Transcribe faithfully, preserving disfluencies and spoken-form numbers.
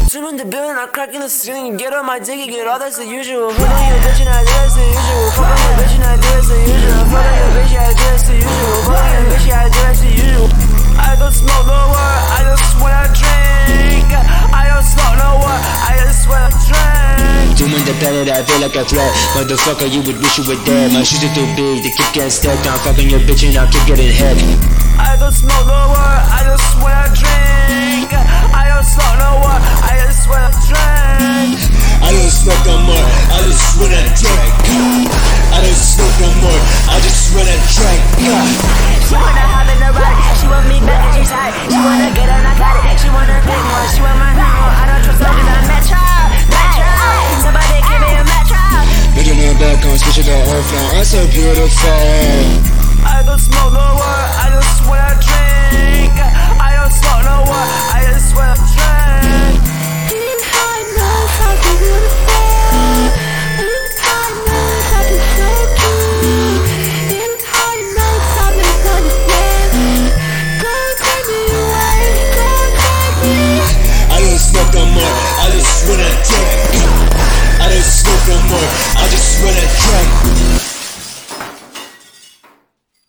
Swim in the building, I crack in the ceiling. Get on my dick, you get all that's the usual. Fuck on your bitch and I do that's the usual. Fuck on your bitch and I do that's the usual. Fuck on your bitch, I do that's the usual. Fuck on your bitch, I do that's the usual. I don't smoke no word, I just wanna drink. I don't smoke no word, I just wanna drink. Doing the better, I feel like a threat. Motherfucker, you would wish you were dead. My shoes are too big, they keep getting stuck. I'm fucking your bitch and I'll keep getting head. I don't smoke no word, I just wanna drink. I don't smoke no word, I just wanna drink. I don't smoke no more, I just wanna drink. I don't smoke no more, I just wanna drink. She wanna hop in the ride, she want me back at your side. She wanna get on, I got it. She wanna pay more, she want my home. I don't trust her cause I'm Metro, Metro. Somebody give me a Metro. Looking at back on, switching the whole flow. I'm so beautiful. I don't smoke no word, I just wanna drink. I don't smoke no word, I just wanna drink. In high notes, I'll be beautiful. In high notes, I'll be so cute. In high notes, I'll be understanding. Go take me away, go take me. I don't smoke no more, I just wanna drink.